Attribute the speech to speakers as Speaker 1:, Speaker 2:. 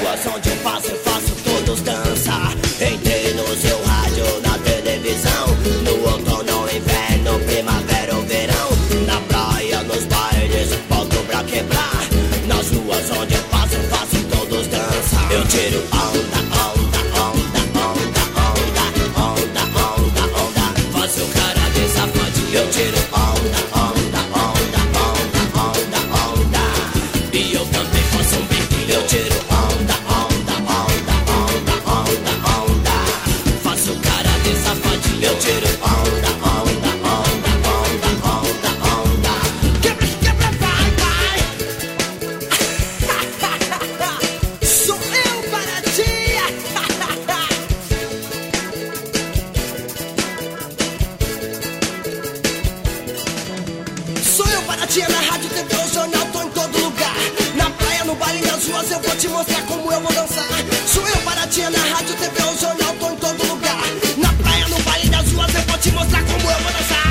Speaker 1: ruas onde eu faço todos dançar. Entrei no seu rádio, na televisão, no outono, inverno, primavera ou verão. Na praia, nos bailes, boto pra quebrar. Nas ruas onde eu passo todos dançar. Eu tiro onda, onda, onda, onda, onda, onda, onda, onda. Faço cara de safadinho. Eu tiro onda, onda, onda, onda, onda, onda. E eu também faço um biquinho. Eu tiro onda, onda, onda, onda, onda, onda. Faço cara de safadinho. Eu tiro onda, onda, onda, onda, onda, onda. Quebra, quebra, vai, vai. Sou eu, Paratinha. Sou eu, Paratinha, na rádio, TV ou jornal, tô em todo lugar. Na praia, no baile, nas ruas, eu vou te mostrar como eu vou dançar. Sou eu, Paratinha, na rádio, TV ou jornal, tô em todo lugar. Na praia, no baile, nas ruas, eu vou te mostrar como eu vou dançar.